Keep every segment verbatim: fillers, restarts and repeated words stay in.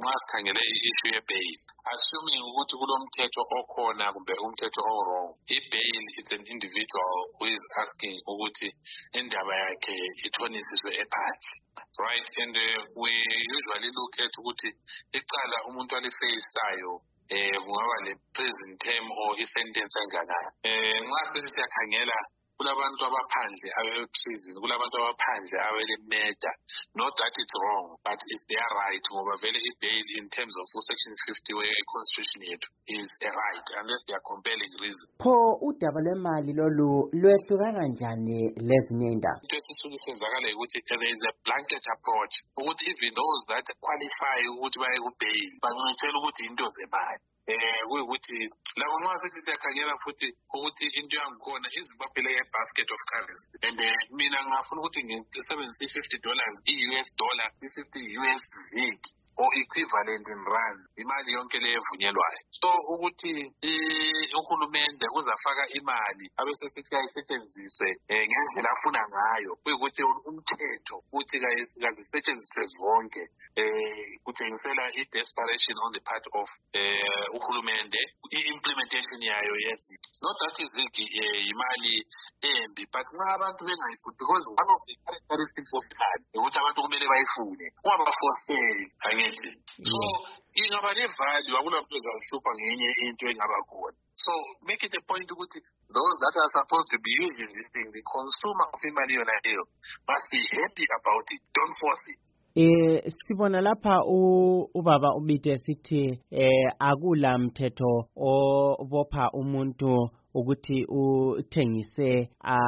nxa sikhangele i-issue ye-bail, assuming ukuthi kulomthetho okhona kumbe umthetho o-wrong, i-bail it's an individual who is asking ukuthi indaba yakhe ithonisiswe ephansi, right? And uh, we usually look at ukuthi icala umuntu alifayisayo eh kungaba le prison term or i-sentence enganani. Eh nxa sithi siyakhangela kulabantu abaphandle abe-prison, kulabantu abaphandle abele-murder. Not that it's wrong, but it's their right ngoba vele i-bail in terms of section fifty we-constitution yethu is a right unless they are compelling reason. Pho udaba lwemali lolu lwehlukana kanjani lezinye indaba? Into esisuke senzakala ukuthi there is a blanket approach ukuthi even those that qualify ukuthi baye ku-bail bancitshela ukuthi into zemali. Eh kuyukuthi labo nxa sithi siyakhangela futhi ukuthi into yangikhona izimbabwe le-basket of currency, and mina ngafuna ukuthi ngisebenzise i-fifty dollars i-U S dollar, i-fifty U S zig or equivalent in rand, imali yonke le evunyelwayo. So ukuthi uhulumende uzafaka imali abese sithi kayisetshenziswe ngendlela afuna ngayo, kuyukuthi umthetho uthi kazisetshenziswe zonke, eh kutshengisela i-desperation on the part of eh uhulumende i-implementation yayo yes. Not that izigi imali embi, but nxa abantu bengayifuthi, because one of the characteristics of imali ukuthi abantu kumele bayifune ungabaforceli angithi. So ingaba ne-value akunamuntu ezazihlupha ngenye into engaba khona. So make it a point ukuthi those that are supposed to be using this thing, the consumer of imali yona leyo, must be happy about it, don't force it. Eh sibona lapha ubaba ubite sithi eh akula mthetho obopha umuntu ukuthi uthengise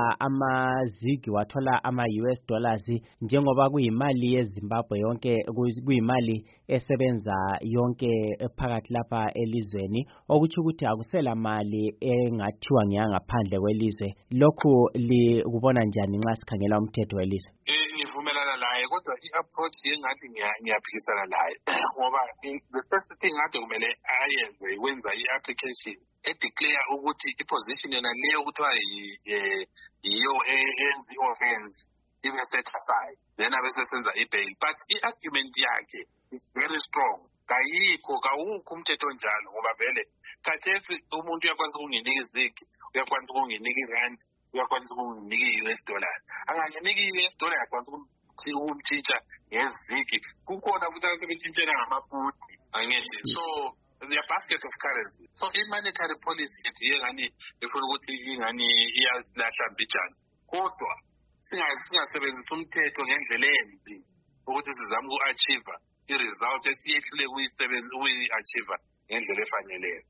amazigi wathola ama U S dollars njengoba kuyimali yeZimbabwe yonke, kuyimali esebenza yonke phakathi lapha elizweni, okuthi ukuthi akusela mali engathiwa ngiyangaphandle kwelizwe. Lokhu likubona njani nxa sikhangela umthetho welizwe? Ngivumelana laye, kodwa i-approach yengathi ngiyaphikisana laye ngoba the first thing ade kumele ayenze wenza i-application edeclare ukuthi i-position yena leyo kuthiwa yiyo eyenza i-offense ibe set aside, then abesesenza i-bail. But i-argument yakhe is very strong. Kayikho kawukho umthetho njalo ngoba vele khathesi umuntu uyakwanisa ukunginika izigi, uyakwanisa ukunginika irand, uyakwanisa ukunginika i-U S dollar. Anganginika i-U S dollar yakwanisa ukumtshintsha ngezigi, kukhona futhi asebetshintshela ngamaputi angithi. So the basket of currency. So i-monetary policy yengani ifuna ukuthi ingani iyasilahla mbijana, kodwa singasebenzisa umthetho ngendlela embi ukuthi sizame uku-achieve i-result esiyehlule ukuyi-achieve ngendlela efaneleyo.